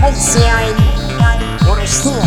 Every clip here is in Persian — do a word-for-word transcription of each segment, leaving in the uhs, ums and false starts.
الزين ورسول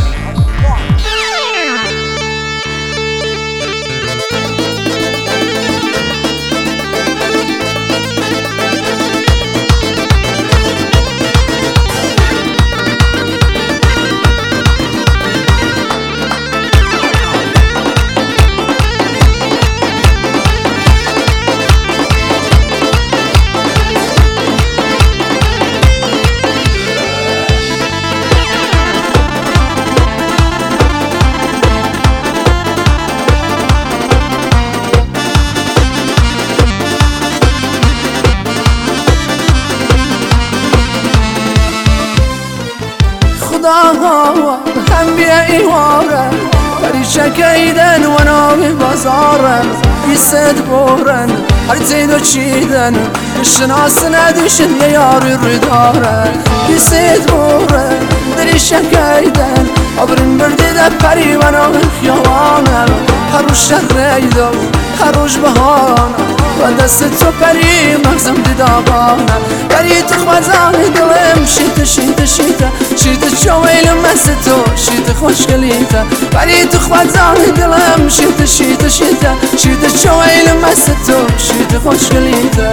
هم بیا ایواره پریشه کیدن و ناوی بازارن بیسد بورن هر زیدو چیدن شناس ندیشن یه یاری روی دارن بیسد بورن دریشه کیدن عبرین بردی ده پری و ناوی خیوانم هر روش شهریدو هر روش بهانم و دست تو پری مغزم دیدابانم پری تو خوزانی دلم شیطه شیطه شیطه شیطه چویل مستو شیطه خوشگلیته پری تو خوزانی دلم شیطه شیطه شیطه شیطه چویل مستو شیطه خوشگلیته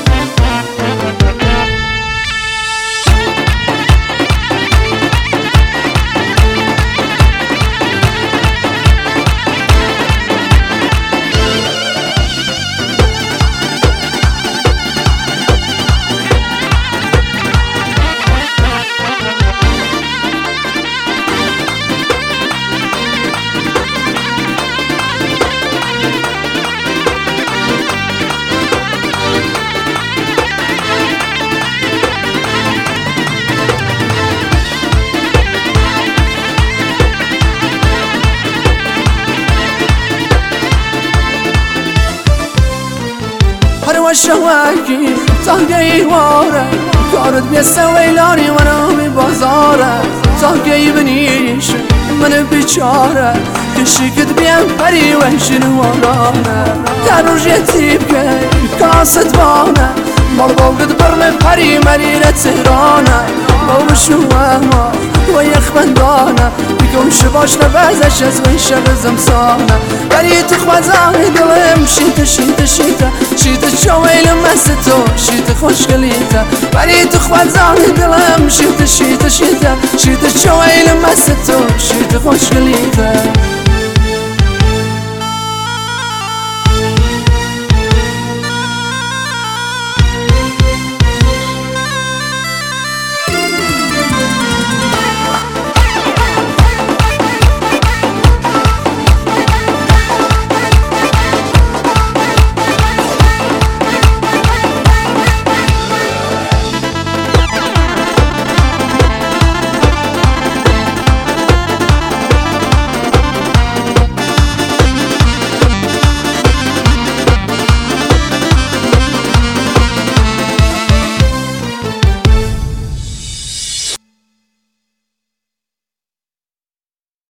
وشواكي تهجي واره كارد بيسا ويلاني وانا ببازاره تهجي بنيش من بيشاره كشكت بيان بري وحشن ورانا كانوا جيتي بكي كاسد بانا مرضو قد برمي بري مدينة تهرانا ووشو وهما ويخ بندانا بكم شباش نبازش از ويش بزمسانا بري تخوزاني دلم شيطة شيطة شيطة شيطة شويل مستو شيطة خوشگليته بري تخوزاني دلم شيطة شيطة شيطة شيطة شويل مستو